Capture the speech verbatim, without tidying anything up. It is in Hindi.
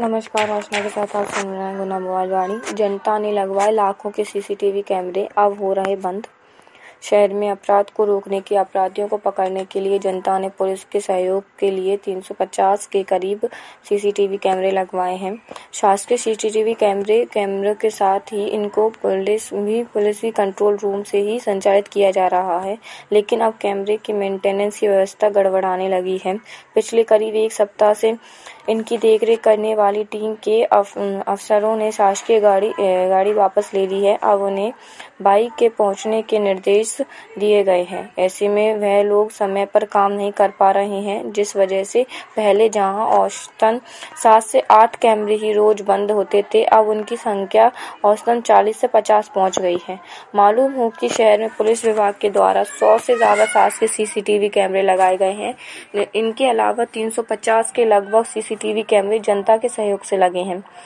नमस्कार, रचना के साथ आप सुन रहे हैं गुना मोबाइलवाणी। जनता ने लगवाए लाखों के सीसीटीवी कैमरे, अब हो रहे बंद। शहर में अपराध को रोकने की अपराधियों को पकड़ने के लिए जनता ने पुलिस के सहयोग के लिए तीन सौ पचास के करीब सीसीटीवी कैमरे लगवाए हैं। शासकीय सीसीटीवी कैमरे कैमरों के साथ ही इनको पुलिस भी पुलिस की कंट्रोल रूम से ही संचालित किया जा रहा है, लेकिन अब कैमरे की मेंटेनेंस की व्यवस्था गड़बड़ाने लगी है। पिछले करीब एक सप्ताह से इनकी देखरेख करने वाली टीम के अफसरों ने शासकीय गाड़ी गाड़ी वापस ले ली है। अब उन्हें बाइक के पहुंचने के निर्देश दिए गए हैं। ऐसे में वह लोग समय पर काम नहीं कर पा रहे हैं, जिस वजह से पहले जहां औसतन सात से आठ कैमरे ही रोज बंद होते थे, अब उनकी संख्या औसतन चालीस से पचास पहुंच गई है। मालूम हो कि शहर में पुलिस विभाग के द्वारा सौ से ज्यादा शासकीय सीसीटीवी कैमरे लगाए गए हैं। इनके अलावा तीन सौ पचास के लगभग सीसीटीवी कैमरे जनता के सहयोग से लगे हैं।